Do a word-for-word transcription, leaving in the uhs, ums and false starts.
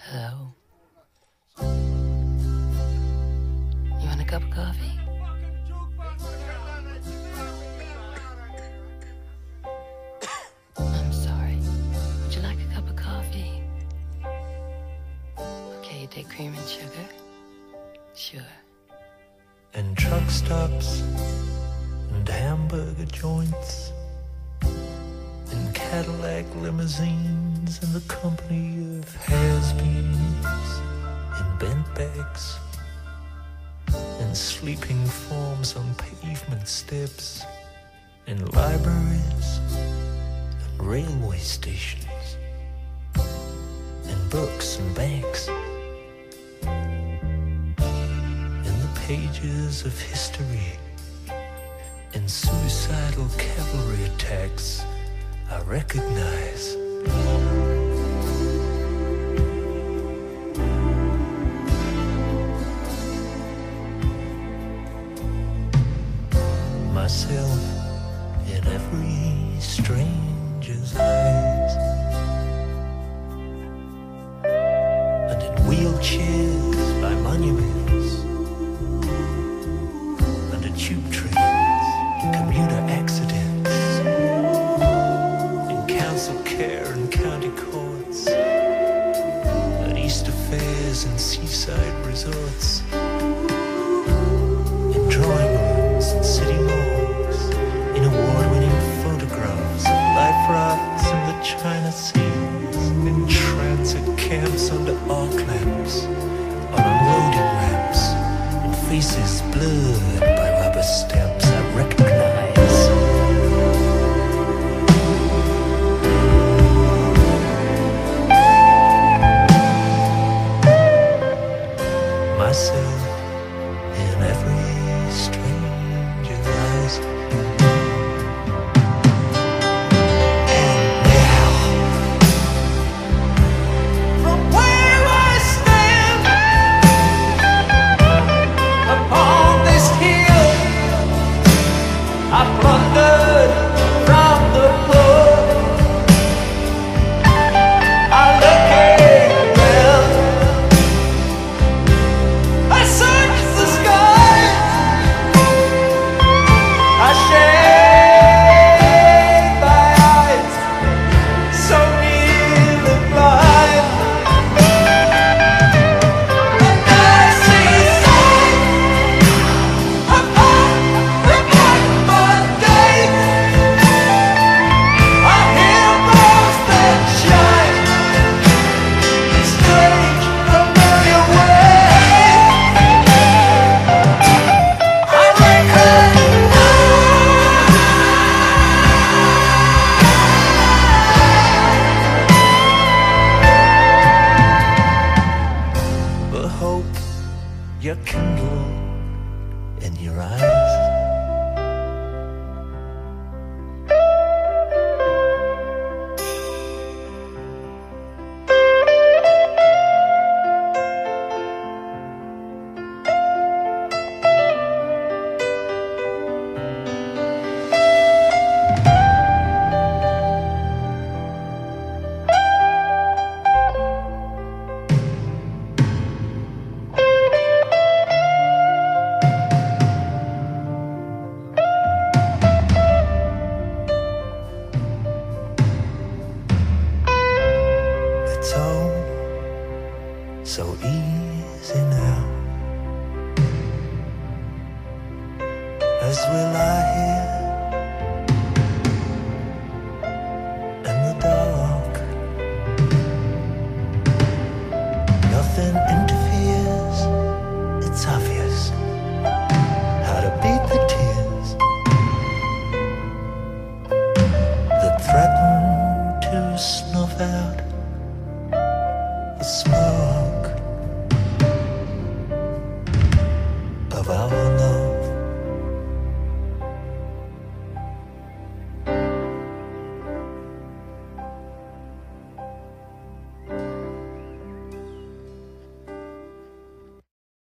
Hello. You want a cup of coffee? I'm sorry. Would you like a cup of coffee? Okay, you take cream and sugar? Sure. And truck stops and hamburger joints and Cadillac limousines and the company of has-beens in bent backs and sleeping forms on pavement steps and libraries and railway stations and books and banks and the pages of history and suicidal cavalry attacks I recognize. Myself in every stranger's eyes, and in wheelchairs by monuments, under tube trains, commuter accidents, in council care and county courts, at Easter fairs and seaside resorts, in drawing rooms and city malls, in award-winning photographs of life rafts in the China Seas, in transit camps under arc lamps, on unloading ramps, in faces blurred by rubber stamps I recognize. Myself in every stranger's eyes. And now, from where I stand upon this hill, I plundered from the poor. I look around, I search the sky, I shade my eyes, so nearly blind, and I see signs upon the blackboard days. I hear those that shine in strange, familiar ways. I recognize the hope you kindle in your eyes. It's all so easy now as we lie here in the dark. Nothing interferes, it's obvious how to beat the tears that threaten to snuff out